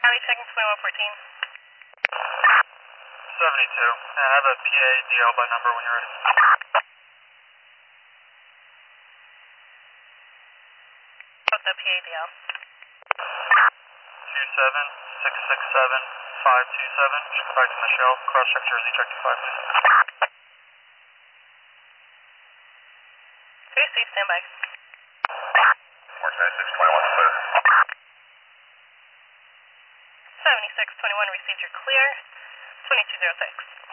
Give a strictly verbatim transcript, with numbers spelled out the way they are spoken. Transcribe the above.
Charlie checking twenty-one fourteen. seventy-two. And I have a P A D L by number when you're ready. What's the P A D L? two seven six six seven five two seven. Should come back to Michelle. Cross check Jersey, check to five, please. three C, standby. March ninety-six twenty-one, clear. seventy-six twenty-one, received your clear. twenty-two oh six.